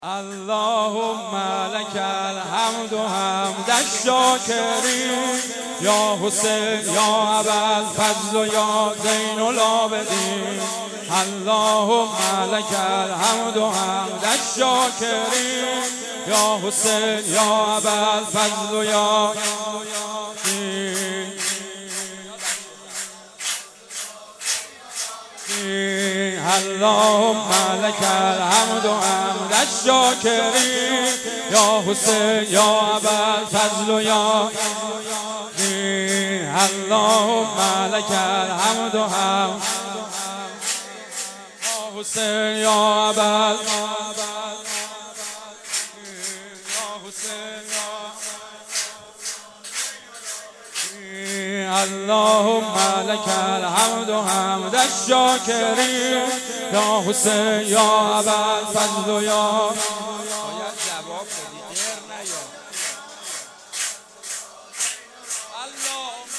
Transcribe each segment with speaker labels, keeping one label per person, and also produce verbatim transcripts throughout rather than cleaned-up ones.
Speaker 1: اللهم لك الحمد حمد الشاکرین یا حسین یا ابوالفضل و یا زین العابدین. اللهم لك الحمد حمد الشاکرین یا حسین یا ابوالفضل و یا اللهم لك الحمد حمد الشاکرین یا حسین یا ابوالفضل و یا اللهم لك الحمد حمد یا حسین یا ابوالفضل اللهم لك الحمد حمد الشاکرین یا حسین یا ابوالفضل یا باید جواب بدی غیر نیا. اللهم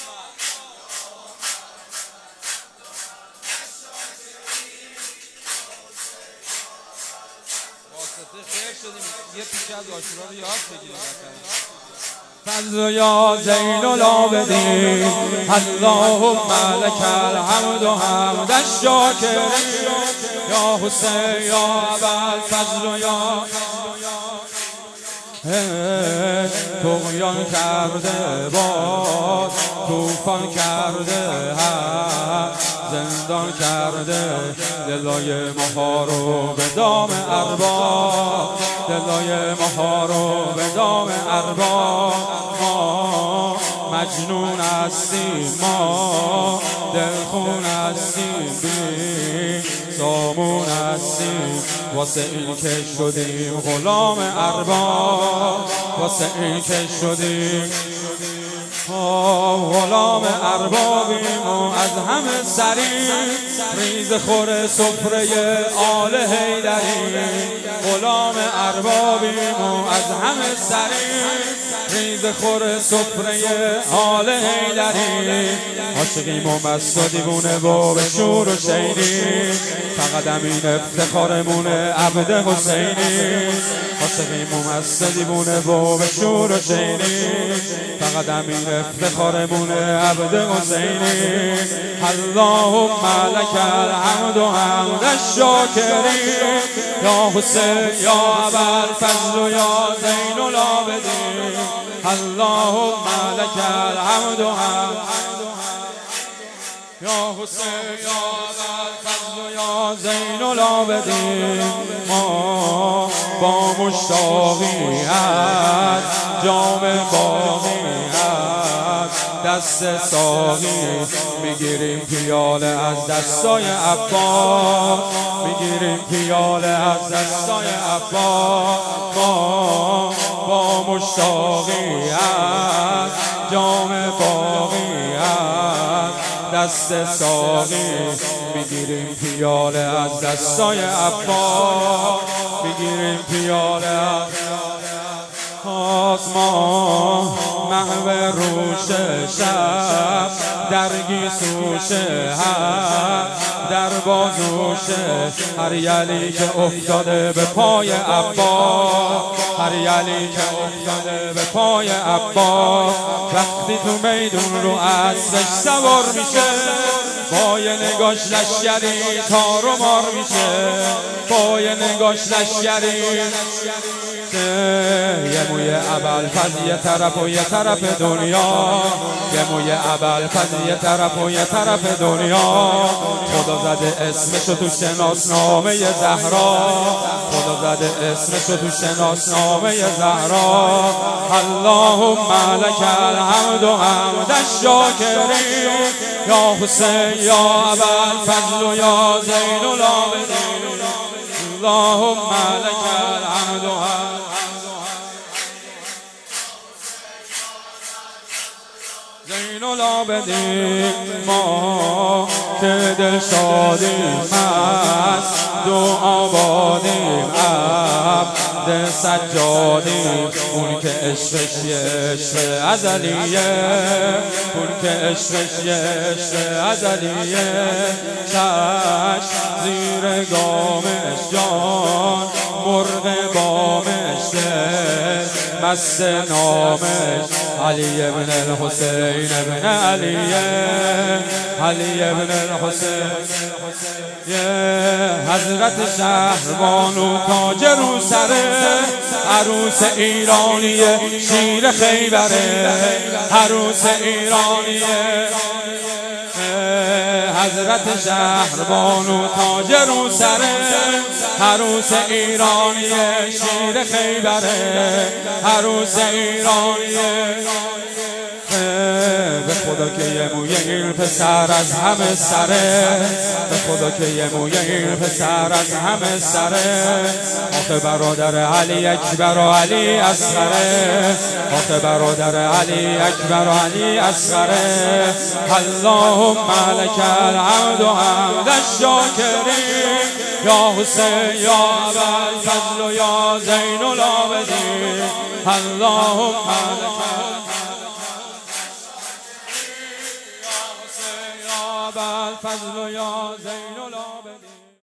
Speaker 1: واسطه خیر شدیم یه پیش از عاشورا رو یاد بگیریم. فضل یا زین العابدین اللهم لك الحمد حمد الشاکرین یا حسین یا ابوالفضل یا طغیان کرده باد طوفان کرده هم زندان کرده دلای ماها رو به دام ارباب دلای ماها رو به دام ارباب. ما مجنون هستیم ما دلخون هستیم بی سامون هستیم واسه این که شدیم غلام ارباب واسه این که شدیم غلام اربابیم و از همه سریم ریز خور سفره آل حیدریم. غلام اربابیم و از همه سریم ریز خور سفره آل حیدریم. عاشقیم و مست و دیوونه و به شور و شیریم فقط همین افتخارمونه عبد حسینی. عاشقیم و مست و دیوونه و به شور و شیریم فقط همین افتخارمونه عبد حسینی. اللهم لك الحمد حمد الشاکرین یا حسین یا ابوالفضل یا زین العابدین. اللهم لك الحمد حمد یا حسین یا ابوالفضل یا زین العابدین. ما با مشتاقی از جام باقی دست ساقی میگیریم پیاله از دستای عباس میگیریم پیاله از دستای عباس. ما با مشتاقی از جام باقی دست ساقی میگیریم پیاله از دستای عباس میگیریم پیاله از ما محو روش شب در گیسوش هم در بازوش هر یلی که افتاده به پای عباس هر یلی که افتاده به پای عباس. وقتی تو میدون رو اسبش سوار میشه با یه نگاش لشکری تار و مار میشه با یه نگاش لشکری. یه موی ابوالفضل یه طرف و یه طرف دنیا یه موی ابوالفضل یه طرف و یه طرف دنیا. خدا زده اسمشو تو شناسنامه زهرا خدا زده اسمشو تو شناسنامه زهرا. اللهم لك الحمد حمد الشاکرین یا حسین یا ابوالفضل یا زین العابدین. اللهم لك الحمد حمد زین العابدین. ما که دل شادیم از دو آبادیم عهد سجادی، اون که عشقش یه عشق ازلیه، اون که عشقش یه عشق ازلیه. چشم زیر گامش جان مرغ بامش دل مست نامش علی ابن الحسین ابن علیه، علی ابن الحسین. حضرت شهربانو تاج رو سره، عروس ایرانیه شیر خیبره، عروس ایرانیه. حضرت شهربانو تاج رو سره، عروس ایرانیه شیر خیبره، عروس ایرانیه. به خدا که یه موی این پسر از همه سره، به خدا که یه موی این پسر از همه سره. آخه برادر علی اکبر و علی اصغره، آخه برادر علی اکبر و علی اصغره. اللهم لک الحمد و حمد الشاکرین، یا حسین یا ابوالفضل و یا زین العابدین. اللهم لک الفضل یا زین العابدین.